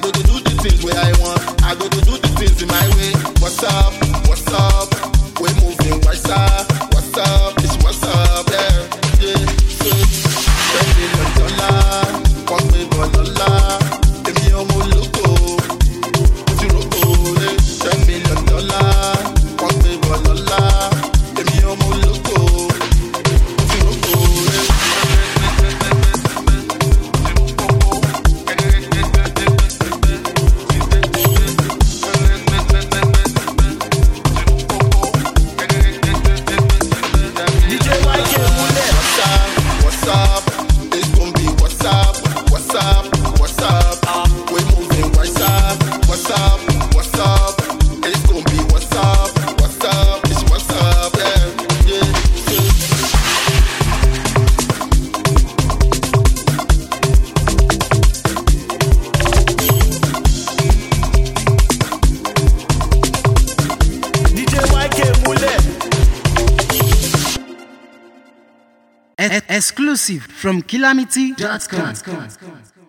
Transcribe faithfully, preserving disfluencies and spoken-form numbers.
go to do the things where I want. I go to do the things in my way. What's up? What's up? We're moving wiser. What's up? It's what's up? Yeah, yeah, yeah. Ten million dollar, one million dollar. Baby, I'm all loco. Put your loco, yeah. Ten million dollar, one million dollar. Baby, I'm all loco. Put your loco, yeah. What's up? It's gonna be what's up? What's up? What's up? We're moving right up. What's up? What's up? It's gonna be what's up? What's up? It's what's up? Yeah, yeah, D J Y K Mule. Exclusive from Calamity dot com.